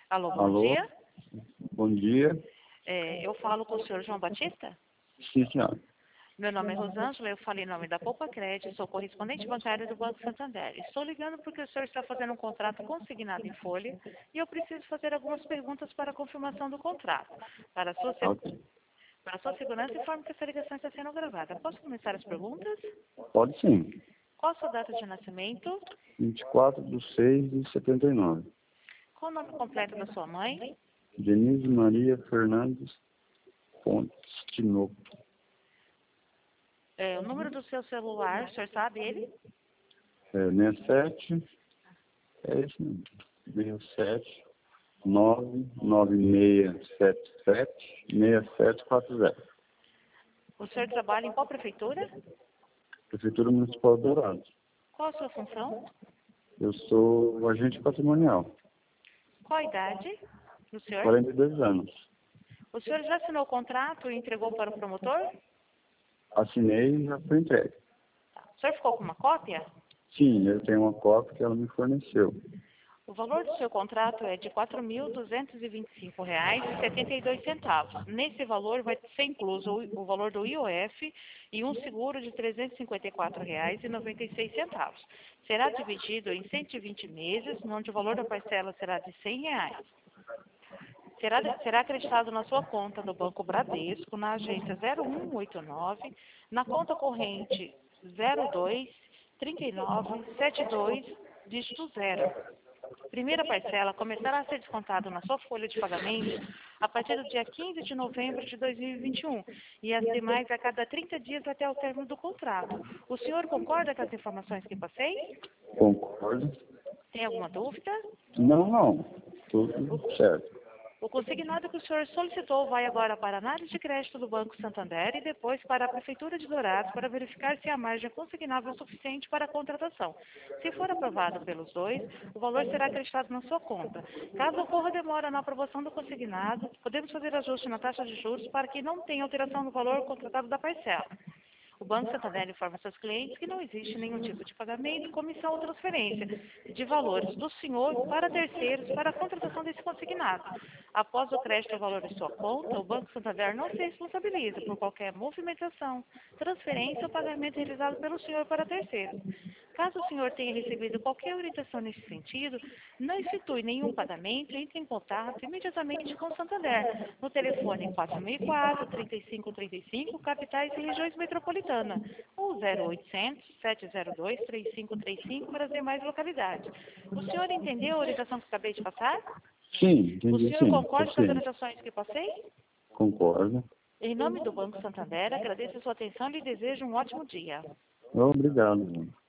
Alô, bom Alô, dia. bom dia. Eu falo com o senhor João Batista? Sim, senhora. Meu nome é Rosângela, eu falo em nome da Poupa Crédito, sou correspondente bancária do Banco Santander. Estou ligando porque o senhor está fazendo um contrato consignado em folha e eu preciso fazer algumas perguntas para a confirmação do contrato. Para a sua, Ok. para a sua segurança, informe que essa ligação está sendo gravada. Posso começar as perguntas? Pode sim. Qual a sua data de nascimento? 24/6/79. Qual o nome completo da sua mãe? Denise Maria Fernandes Pontes Tinoco. O número do seu celular, o senhor sabe ele? 67, é isso mesmo. 67 99677 O senhor trabalha em qual prefeitura? Prefeitura Municipal de Dourados. Qual a sua função? Eu sou o agente patrimonial. Qual a idade do senhor? 42 anos. O senhor já assinou o contrato e entregou para o promotor? Assinei e já foi entregue. O senhor ficou com uma cópia? Sim, eu tenho uma cópia que ela me forneceu. O valor do seu contrato é de R$ 4.225,72. Nesse valor vai ser incluso o valor do IOF e um seguro de R$ 354,96. Será dividido em 120 meses, onde o valor da parcela será de R$ 100. Será acreditado na sua conta do Banco Bradesco, na agência 0189, na conta corrente 023972, dígito 0. Primeira parcela começará a ser descontada na sua folha de pagamento a partir do dia 15 de novembro de 2021 e as demais a cada 30 dias até o término do contrato. O senhor concorda com as informações que passei? Concordo? Tem alguma dúvida? Não. Tudo certo. O consignado que o senhor solicitou vai agora para a análise de crédito do Banco Santander e depois para a Prefeitura de Dourados para verificar se a margem consignável é suficiente para a contratação. Se for aprovado pelos dois, o valor será acreditado na sua conta. Caso ocorra demora na aprovação do consignado, podemos fazer ajuste na taxa de juros para que não tenha alteração no valor contratado da parcela. O Banco Santander informa seus clientes que não existe nenhum tipo de pagamento, comissão ou transferência de valores do senhor para terceiros para a contratação desse consignado. Após o crédito ao valor de sua conta, o Banco Santander não se responsabiliza por qualquer movimentação, transferência ou pagamento realizado pelo senhor para terceiros. Caso o senhor tenha recebido qualquer orientação nesse sentido, não efetue nenhum pagamento, entre em contato imediatamente com o Santander, no telefone 4004-3535, capitais e regiões metropolitanas, ou 0800-702-3535 para as demais localidades. O senhor entendeu a orientação que acabei de passar? Sim, entendi. O senhor Sim, concorda com as sim. orientações que passei? Concordo. Em nome do Banco Santander, agradeço a sua atenção e lhe desejo um ótimo dia. Obrigado.